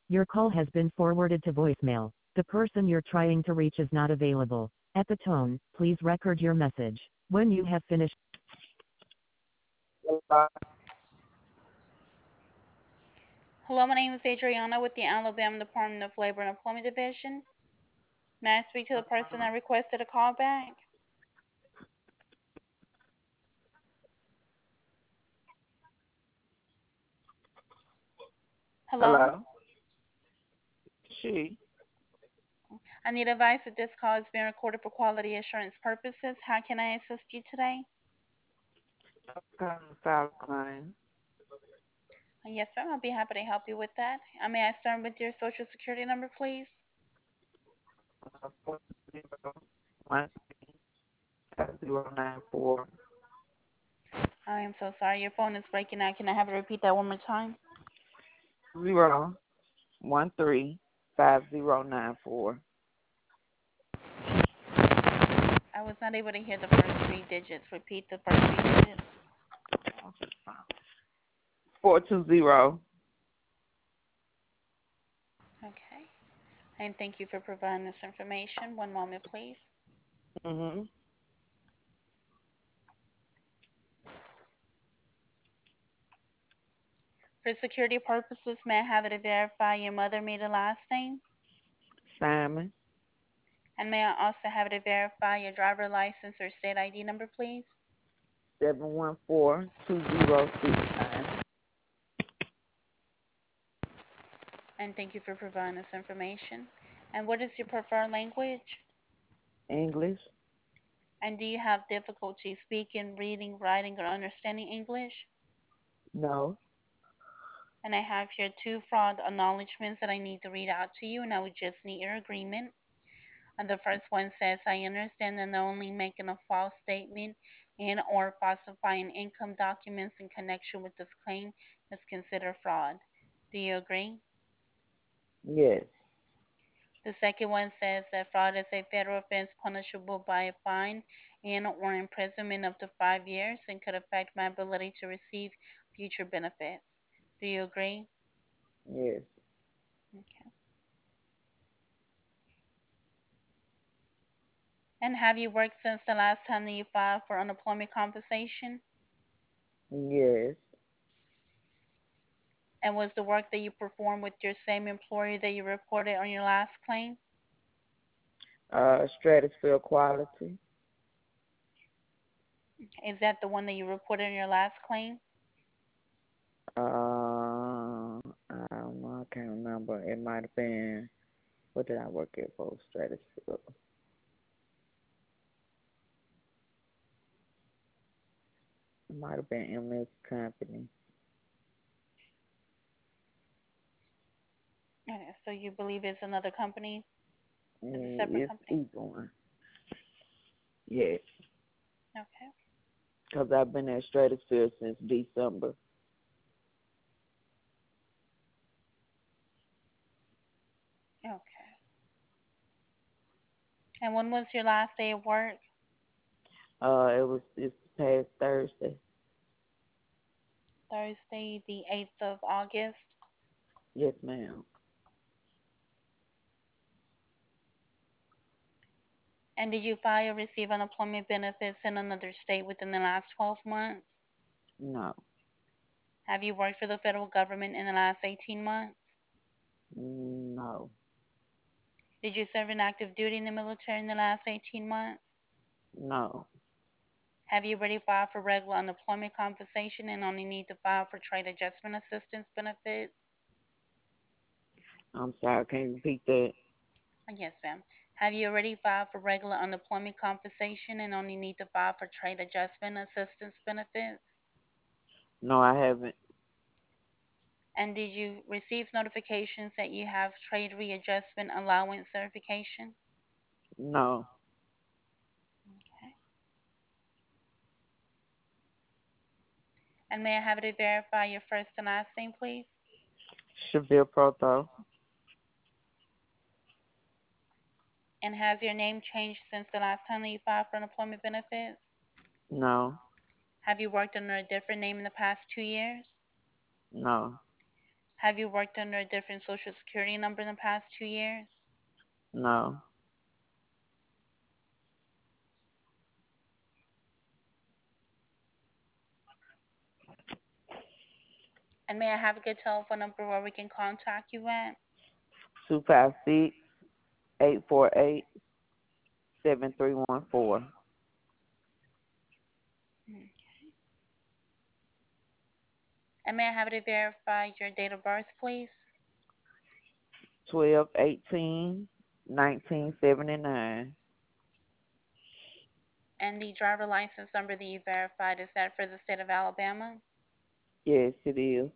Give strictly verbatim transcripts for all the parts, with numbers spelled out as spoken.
Your call has been forwarded to voicemail. The person you're trying to reach is not available. At the tone, please record your message. When you have finished. Hello, my name is Adriana with the Alabama Department of Labor and Employment Division. May I speak to the person that requested a call back? Hello? Hello? She. I need advice that this call is being recorded for quality assurance purposes. How can I assist you today? Come file claim. Yes, ma'am. I'll be happy to help you with that. Uh, may I start with your social security number, please? Uh, four zero one five zero nine four I am so sorry. Your phone is breaking out. Can I have you repeat that one more time? zero one three five zero nine four I was not able to hear the first three digits. Repeat the first three digits. four two zero. Okay. And thank you for providing this information. One moment, please. Mhm. For security purposes, may I have it to verify your mother maiden last name? Simon And may I also have it to verify your driver license or state I D number, please? seven one four two zero six nine. And thank you for providing this information. And what is your preferred language? English? And do you have difficulty speaking, reading, writing, or understanding English? No. And I have here two fraud acknowledgments that I need to read out to you, and I would just need your agreement. And the first one says, I understand that only making a false statement and or falsifying income documents in connection with this claim is considered fraud. Do you agree? Yes. The second one says that fraud is a federal offense punishable by a fine and or imprisonment up to five years and could affect my ability to receive future benefits. Do you agree? Yes. Okay. And have you worked since the last time that you filed for unemployment compensation? Yes. And was the work that you performed with your same employer that you reported on your last claim? Uh, Stratosphere Quality. Is that the one that you reported on your last claim? Uh, I don't know. I can't remember. It might have been. What did I work at for? Stratosphere. It might have been M S Company. Okay, so you believe it's another company? It's a Mm, separate it's company? either one. Yes. Okay. Because I've been at Stratosphere since December. Okay. And when was your last day of work? Uh, it was this past Thursday. Thursday, the eighth of August. Yes, ma'am. And did you file or receive unemployment benefits in another state within the last twelve months? No. Have you worked for the federal government in the last eighteen months? No. Did you serve in active duty in the military in the last eighteen months? No. Have you already filed for regular unemployment compensation and only need to file for trade adjustment assistance benefits? I'm sorry. Can you repeat that? Yes, ma'am. Have you already filed for regular unemployment compensation and only need to file for trade adjustment assistance benefits? No, I haven't. And did you receive notifications that you have trade readjustment allowance certification? No. Okay. And may I have it to verify your first and last name, please? Cheville Proto. And has your name changed since the last time that you filed for unemployment benefits? No. Have you worked under a different name in the past two years? No. Have you worked under a different social security number in the past two years? No. And may I have a good telephone number where we can contact you at? Two five six eight four eight seven three one four. Mm. And may I have it to verify your date of birth, please? Twelve eighteen nineteen seventy nine. And the driver license number that you verified, is that for the state of Alabama? Yes, it is.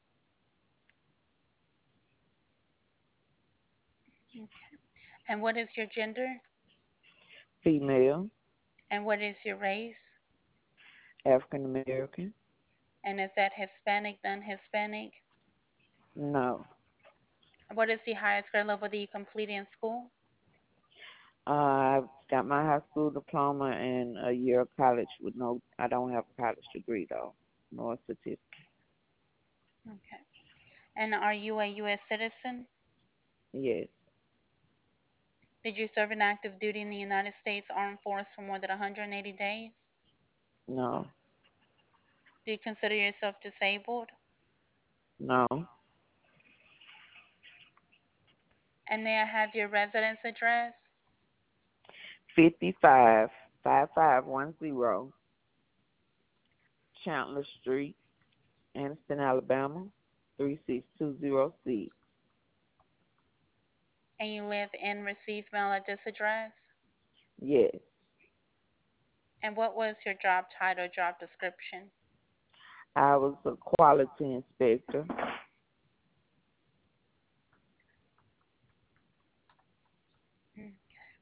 Okay. And what is your gender? Female. And what is your race? African American. And is that Hispanic, non-Hispanic? No. What is the highest grade level that you completed in school? Uh, I got my high school diploma and a year of college with no. I don't have a college degree though, nor a certificate. Okay. And are you a U S citizen? Yes. Did you serve in active duty in the United States Armed Force for more than one hundred eighty days? No. Do you consider yourself disabled? No. And may I have your residence address? Fifty-five five five one zero Chandler Street, Anniston, Alabama, three six two zero six. And you live and receive mail at this address? Yes. And what was your job title, job description? I was a quality inspector. Mm.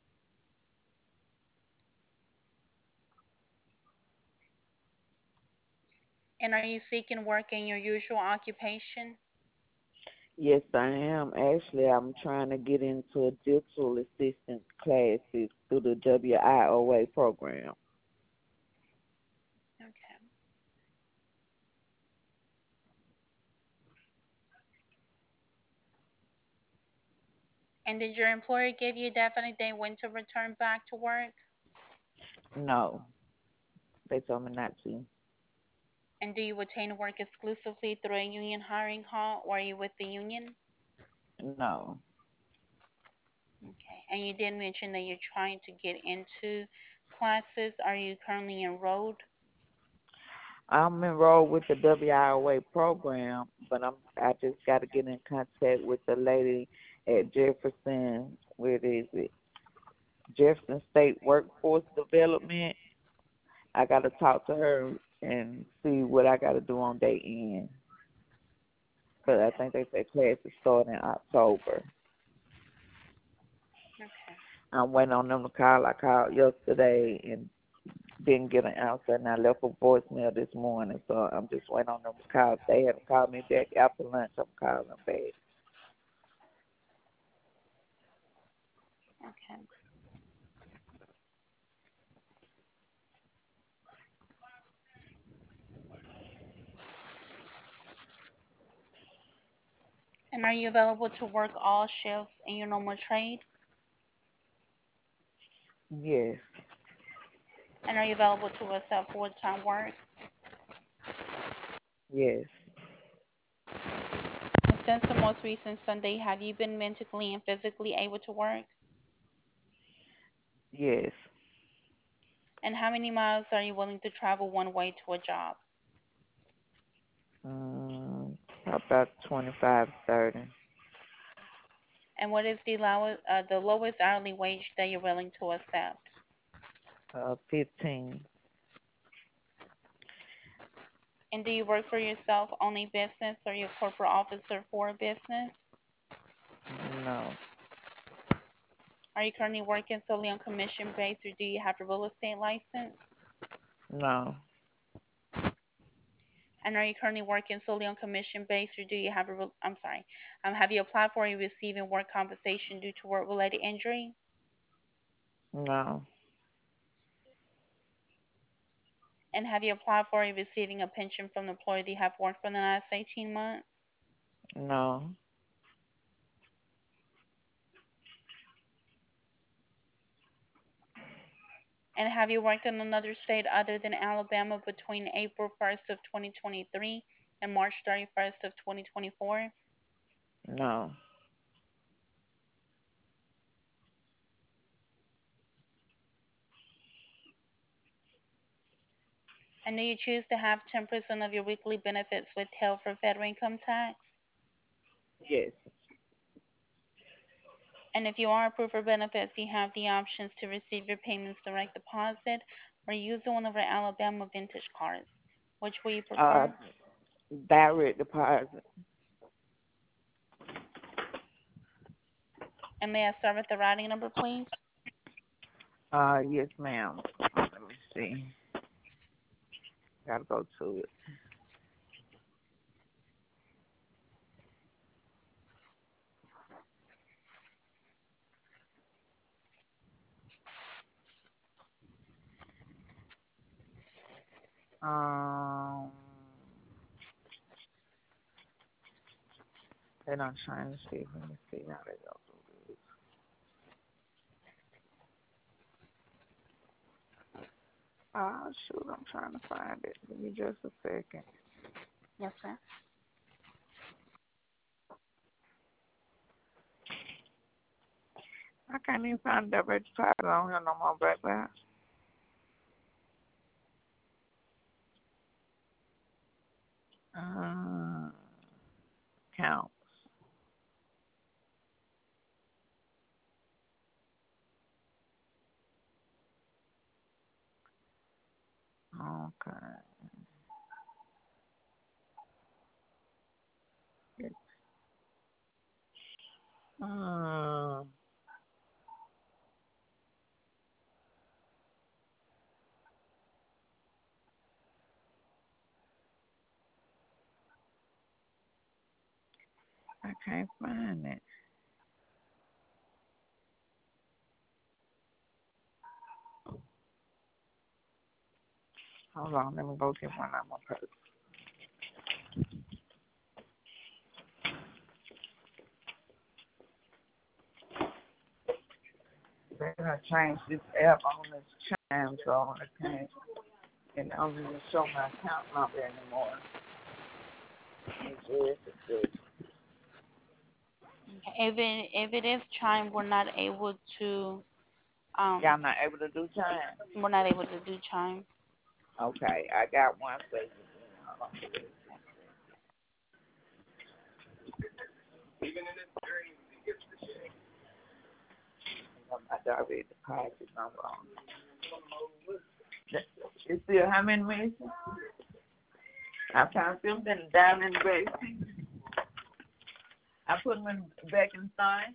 And are you seeking work in your usual occupation? Yes, I am. Actually, I'm trying to get into a digital assistant classes through the W I O A program. Okay. And did your employer give you a definite day when to return back to work? No, they told me not to. And do you attain work exclusively through a union hiring hall, or are you with the union? No. Okay. And you did mention that you're trying to get into classes. Are you currently enrolled? I'm enrolled with the W I O A program, but I'm I just got to get in contact with the lady at Jefferson. Where is it? Jefferson State Workforce Development. I got to talk to her and see what I got to do on day end. But I think they said classes start in October. Okay. I'm waiting on them to call. I called yesterday and didn't get an answer, and I left a voicemail this morning. So I'm just waiting on them to call. If they haven't called me back after lunch, I'm calling them back. Okay. And are you available to work all shifts in your normal trade? Yes, And are you available to accept full-time work? yes, And since the most recent Sunday, have you been mentally and physically able to work? yes. And how many miles are you willing to travel one way to a job? Um, about twenty-five, thirty. And what is the lowest, uh, the lowest hourly wage that you're willing to accept? Uh, fifteen. And do you work for yourself, own a business, or you're a corporate officer for a business? No, Are you currently working solely on commission based, or do you have a real estate license? no, And are you currently working solely on commission based, or do you have a real, I'm sorry, um, have you applied for or receiving work compensation due to work-related injury? no, And have you applied for or receiving a pension from the employer that you have worked for in the last eighteen months? No. And have you worked in another state other than Alabama between April first of twenty twenty-three and March thirty-first of twenty twenty-four? No. And do you choose to have ten percent of your weekly benefits withheld for federal income tax? Yes. And if you are approved for benefits, you have the options to receive your payments direct deposit or use one of our Alabama Vintage cards. Which will you Uh, prefer? direct deposit. And may I start with the routing number, please? Uh, yes, ma'am. Let me see. Gotta go to it. Um, they don't change it. Let me see how they go through this. Oh, shoot, I'm trying to find it. Give me just a second. Yes, sir. I can't even find the direct deposit on here no more, baby. Uh, counts. Okay. Uh, I can't find it. Hold on, let me go get one out of my purse. They done changed this app on this chime, so I can't. And I don't even show my account number anymore. It's just, it's just, Okay. If it if it is chime, we're not able to um y'all not able to do chime? we're not able to do chime. Okay, I got one for you. Hold on. I got my direct deposit number on it. You see how many minutes? I found something down in the basement. I put them in, back in the thing.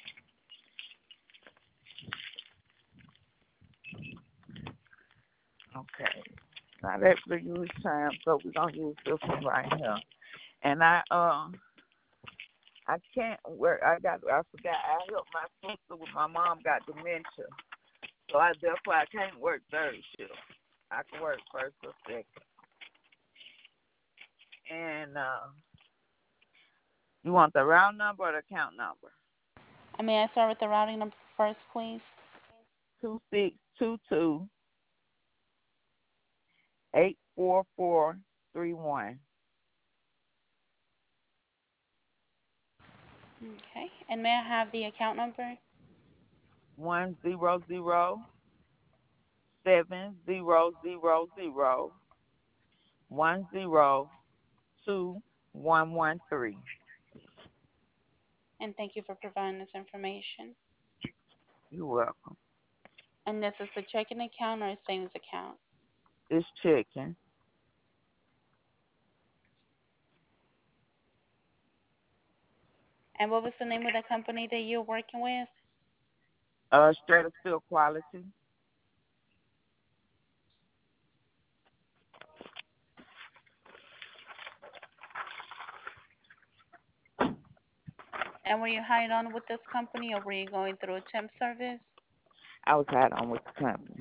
Okay. Not actually use time, so we're gonna use this one right here. And I uh I can't work I got I forgot I helped my sister with my mom got dementia. So I therefore I can't work third shift. I can work first or second. And uh you want the round number or the account number? And may I start with the routing number first, please? Two six two two eight four four three one. Okay. And may I have the account number? One zero zero seven zero zero zero one zero two one one three. And thank you for providing this information. You're welcome. And this is a checking account or a savings account? It's checking. And what was the name of the company that you're working with? Uh, Stratosphere Quality. And were you hired on with this company or were you going through a temp service? I was hired on with the company.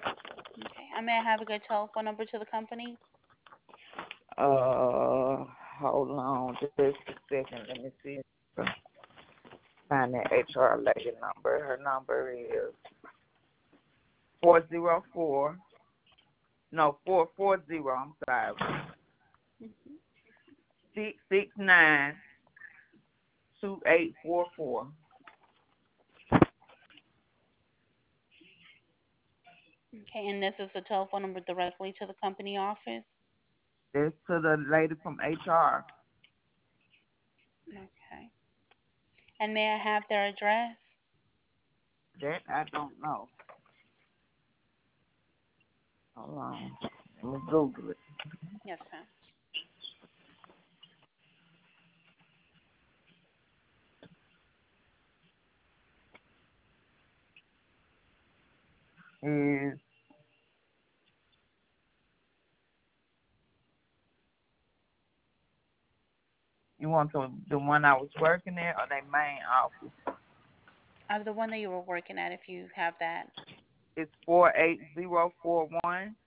Okay. And may I have a good telephone number to the company? Uh, Hold on just a second. Let me see. Find that H R lady number. Her number is four zero four. No, four four zero. I'm sorry. Mhm. Six six nine two eight four four. Okay, and this is a telephone number directly to the company office? This to the lady from H R. Okay. And may I have their address? That I don't know. Hold on. Let me Google it. Yes, ma'am. Is you want the the one I was working at or their main office? Uh, the one that you were working at, if you have that. It's four eight zero four one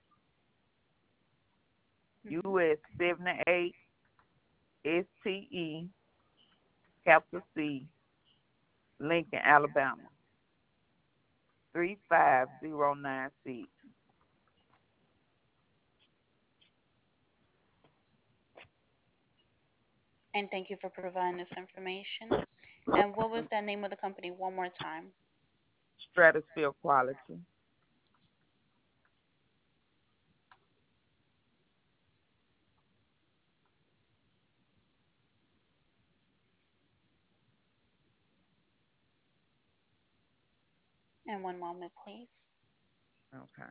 Hmm. U S seventy eight S T E capital C Lincoln, Alabama three five zero nine six. And thank you for providing this information. And what was that name of the company one more time? Stratosphere Quality. And one moment, please. Okay.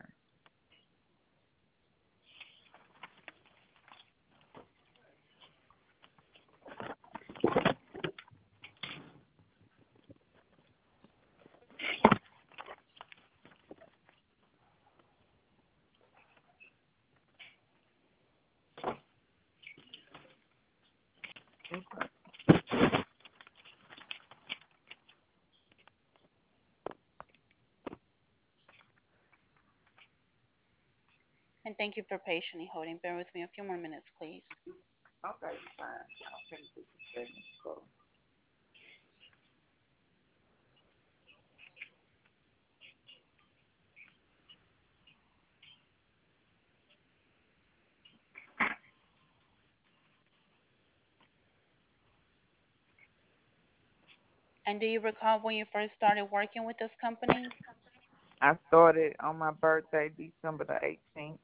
And thank you for patiently holding. Bear with me a few more minutes, please. Okay, fine. Okay, this is very cool. And do you recall when you first started working with this company? I started on my birthday, December the eighteenth.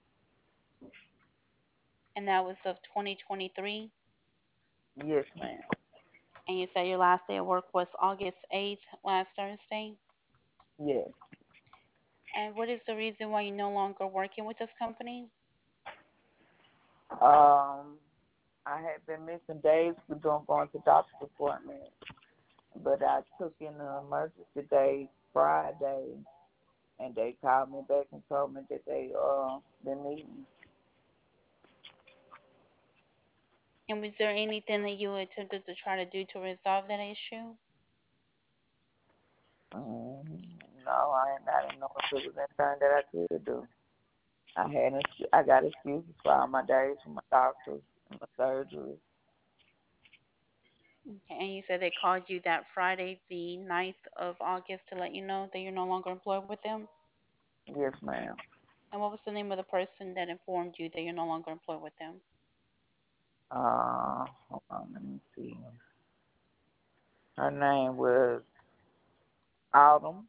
And that was of twenty twenty-three? Yes, ma'am. And you said your last day of work was August eighth, last Thursday? Yes. And what is the reason why you're no longer working with this company? Um, I had been missing days for doing going to doctor's appointments, but I took in an emergency day Friday, and they called me back and told me that they uh been needing. And was there anything that you attempted to try to do to resolve that issue? Um, no, I I didn't know if it was anything that I could do. I had ex- I got excuses for all my days for my doctors and my surgery. Okay, and you said they called you that Friday, the ninth of August, to let you know that you're no longer employed with them? Yes, ma'am. And what was the name of the person that informed you that you're no longer employed with them? Uh, hold on, let me see. Her name was Autumn.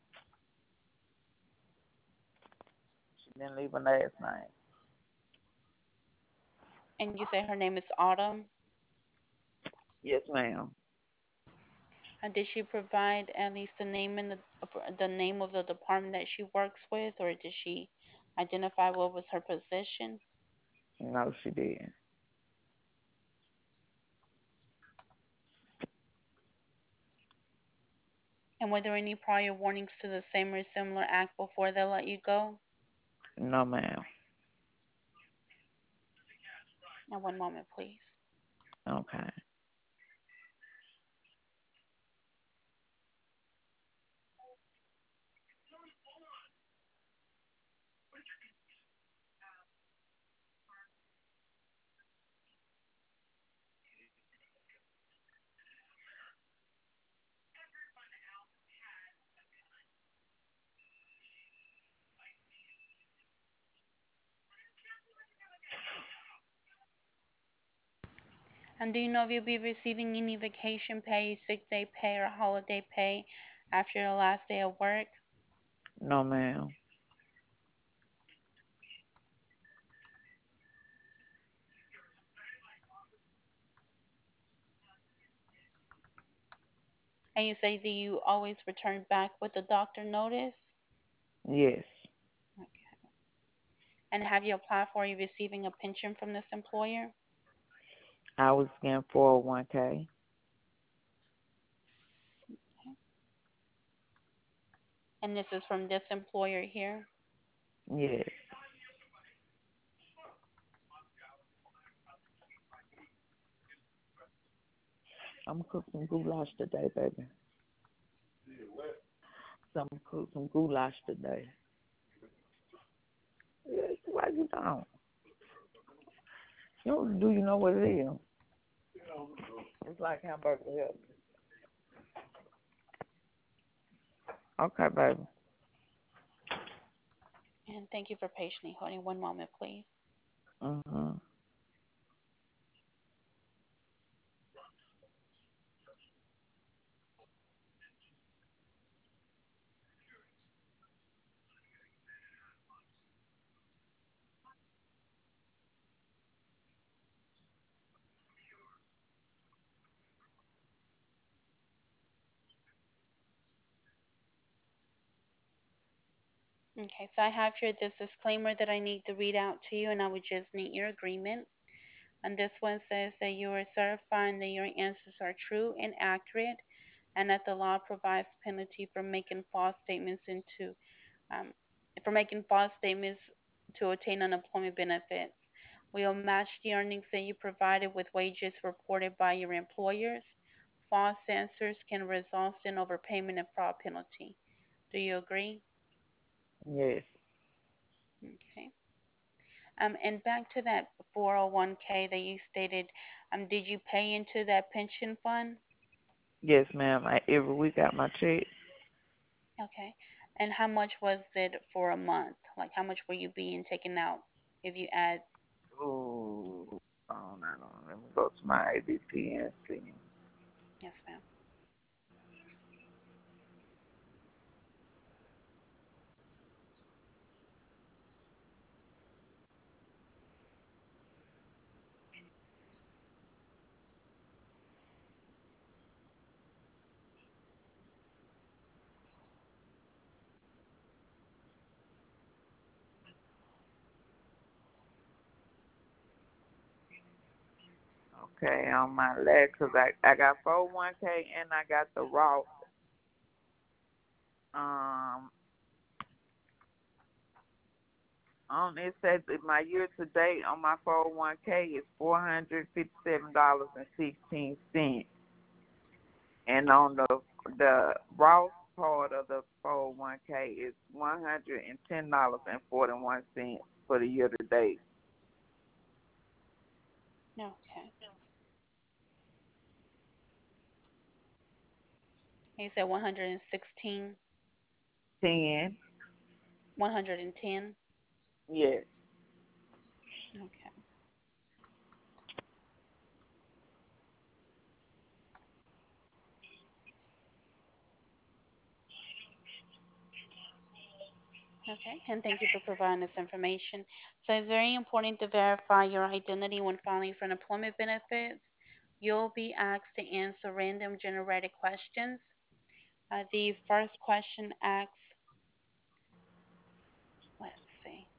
She didn't leave her last name. And you say her name is Autumn? Yes, ma'am. And did she provide at least the name and the the name of the department that she works with, or did she identify what was her position? No, she didn't. And were there any prior warnings to the same or similar act before they let you go? No, ma'am. Now, one moment, please. Okay. And do you know if you'll be receiving any vacation pay, sick day pay, or holiday pay after the last day of work? No, ma'am. And you say that you always return back with the doctor notice? Yes. Okay. And have you applied for, are you receiving a pension from this employer? I was getting four oh one k. Okay. And this is from this employer here? Yes. I'm gonna cook some goulash today, baby. So I'm gonna cook some goulash today. Yeah, why you don't? You don't, do you know what it is? It's like hamburger help. Okay, baby. And thank you for patiently holding. One moment, please. Mhm. Okay, so I have here this disclaimer that I need to read out to you, and I would just need your agreement. And this one says that you are certifying that your answers are true and accurate, and that the law provides penalty for making false statements into um, for making false statements to obtain unemployment benefits. We'll match the earnings that you provided with wages reported by your employers. False answers can result in overpayment and fraud penalty. Do you agree? Yes. Okay. Um, and back to that four oh one k that you stated, um, did you pay into that pension fund? Yes, ma'am. I, every week I got my check. Okay. And how much was it for a month? Like how much were you being taken out if you add? Ooh. Oh, no, no. Let me go to my A D P and see. Yes, ma'am. Okay, on my leg, because I, I got four oh one k and I got the Roth. Um, on it says that my year to date on my four oh one k is four hundred fifty seven dollars and sixteen cents, and on the the Roth part of the four oh one k is one hundred and ten dollars and forty one cents for the year to date. Okay. You said one hundred sixteen, Ten, one hundred ten. yes. Okay. Okay. And thank you for providing this information. So it's very important to verify your identity when filing for employment benefits. You'll be asked to answer random generated questions. Uh, the first question asks, let's see.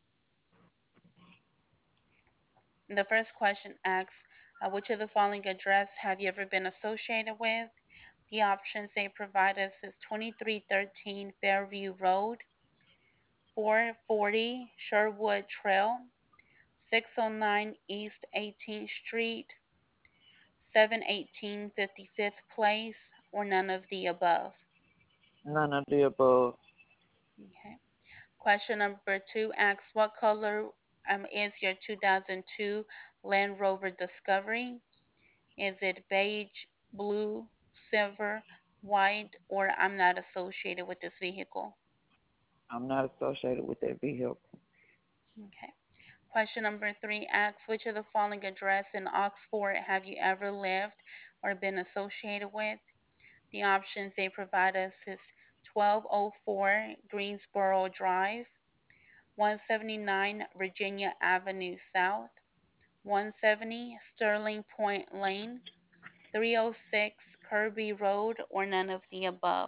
The first question asks, uh, which of the following address have you ever been associated with? The options they provide us is twenty-three thirteen Fairview Road, four forty Sherwood Trail, six oh nine East eighteenth Street, seven eighteen fifty-fifth Place, or none of the above. None of the above. Okay. Question number two asks, what color um, is your two thousand two Land Rover Discovery? Is it beige, blue, silver, white, or I'm not associated with this vehicle? I'm not associated with that vehicle. Okay. Question number three asks, which of the following address in Oxford have you ever lived or been associated with? The options they provide us is twelve oh four Greensboro Drive, one seventy-nine Virginia Avenue South, one seventy Sterling Point Lane, three oh six Kirby Road, or none of the above.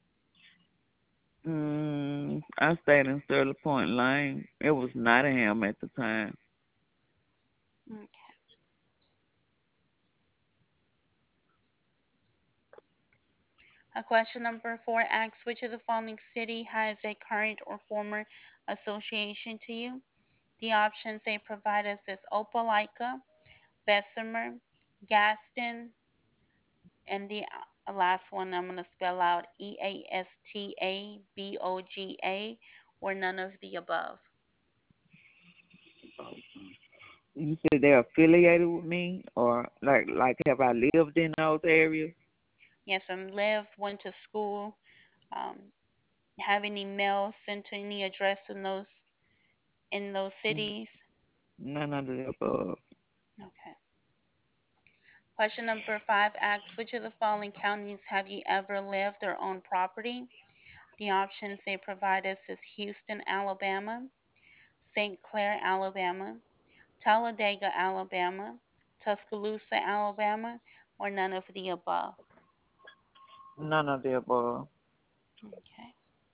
Mm, I stayed in Sterling Point Lane. It was Nottingham at the time. Okay. Uh, question number four asks, which of the following city has a current or former association to you? The options they provide us is Opelika, Bessemer, Gaston, and the uh, last one I'm going to spell out E A S T A B O G A, or none of the above. You said they're affiliated with me, or like like have I lived in those areas? Yes, and lived, went to school, um, have any mail sent to any address in those in those cities? None of the above. Okay. Question number five asks, which of the following counties have you ever lived or owned property? The options they provide us is Houston, Alabama, Saint Clair, Alabama, Talladega, Alabama, Tuscaloosa, Alabama, or none of the above. None of the above. Okay.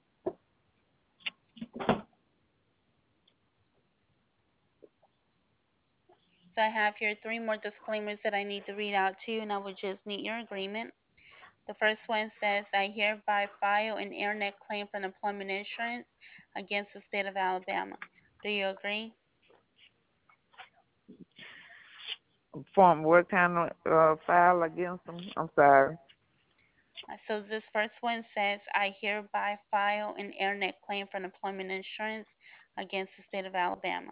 So I have here three more disclaimers that I need to read out to you, and I would just need your agreement. The first one says, I hereby file an internet claim for unemployment insurance against the state of Alabama. Do you agree? From what kind of uh, file against them? I'm sorry. Uh, So this first one says, I hereby file an internet claim for unemployment insurance against the state of Alabama.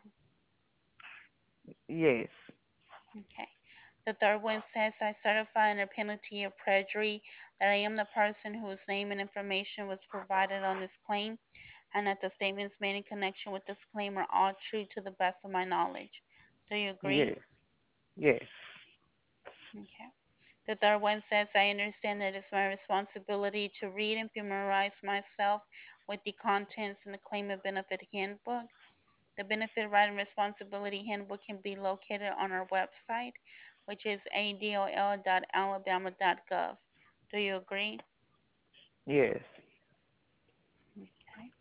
Yes. Okay. The third one says, I certify under penalty of perjury that I am the person whose name and information was provided on this claim, and that the statements made in connection with this claim are all true to the best of my knowledge. Do you agree? Yes. Yes. Okay. The third one says, I understand that it's my responsibility to read and familiarize myself with the contents in the Claimant Benefit Handbook. The Benefit Right and Responsibility Handbook can be located on our website, which is a d o l dot alabama dot gov. Do you agree? Yes. Okay.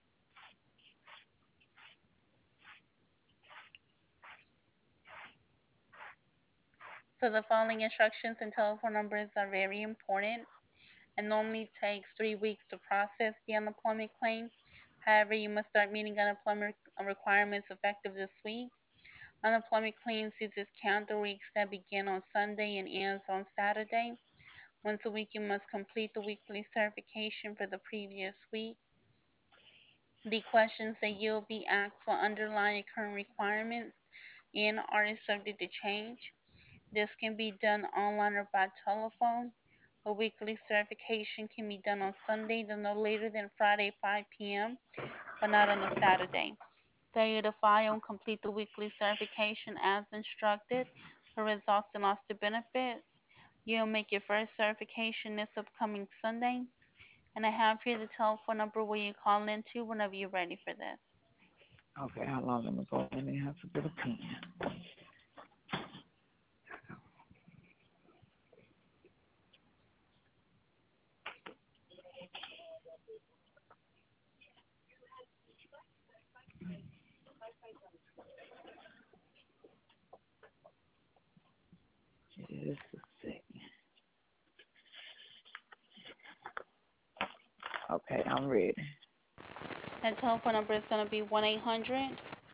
So the following instructions and telephone numbers are very important. It normally takes three weeks to process the unemployment claim. However, you must start meeting unemployment requirements effective this week. Unemployment claims uses calendar weeks that begin on Sunday and ends on Saturday. Once a week, you must complete the weekly certification for the previous week. The questions that you'll be asked will underline your current requirements and are subject to change. This can be done online or by telephone. A weekly certification can be done on Sunday, then no later than Friday, five p m, but not on a Saturday. Failure to file and complete the weekly certification as instructed for results in loss to benefits. You'll make your first certification this upcoming Sunday. And I have here the telephone number where you call into whenever you're ready for this. Okay, how long am I going? Let me have to get a pen. Just a second. Okay, I'm ready. That telephone number is going to be one eight hundred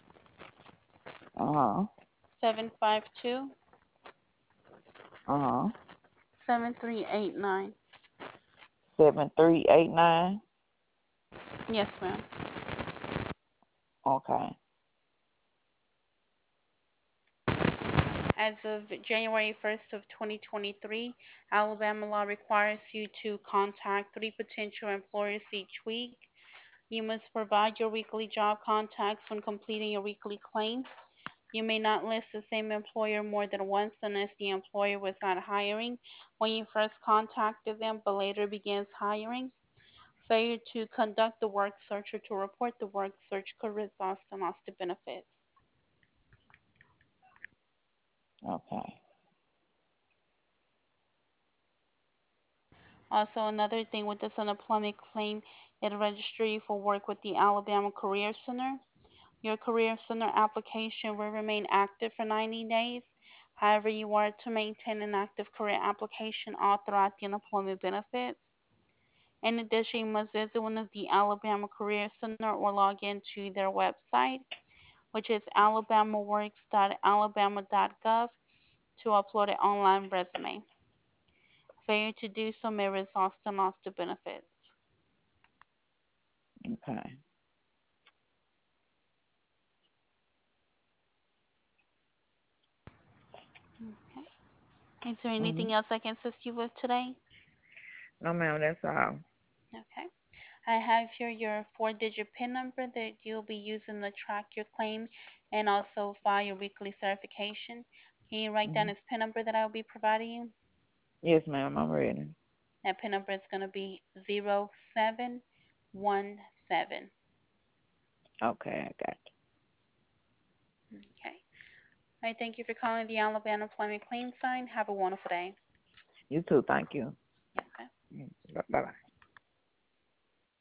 Uh huh. seven five two Uh huh. seven three eight nine. Seven three eight nine. Yes, ma'am. Okay. As of January first of twenty twenty-three, Alabama law requires you to contact three potential employers each week. You must provide your weekly job contacts when completing your weekly claim. You may not list the same employer more than once unless the employer was not hiring when you first contacted them but later begins hiring. Failure to conduct the work search or to report the work search could result in loss of benefits. Okay. Also, another thing with this unemployment claim, it registers you for work with the Alabama Career Center. Your Career Center application will remain active for ninety days. However, you are to maintain an active career application all throughout the unemployment benefits. In addition, you must visit one of the Alabama Career Center or log into their website, which is alabamaworks dot alabama dot gov, to upload an online resume. Failure to do so may result in loss of benefits. Okay. Okay. Is there Mhm. anything else I can assist you with today? No, ma'am. That's all. Okay. I have here your four-digit PIN number that you'll be using to track your claim and also file your weekly certification. Can you write down Mhm. this PIN number that I'll be providing you? Yes, ma'am. I'm ready. That PIN number is going to be zero seven one seven. Okay, I got Okay. All right. Thank you for calling the Alabama Employment Claims Line. Have a wonderful day. you. You too. Thank you. Yes, ma'am. Bye bye.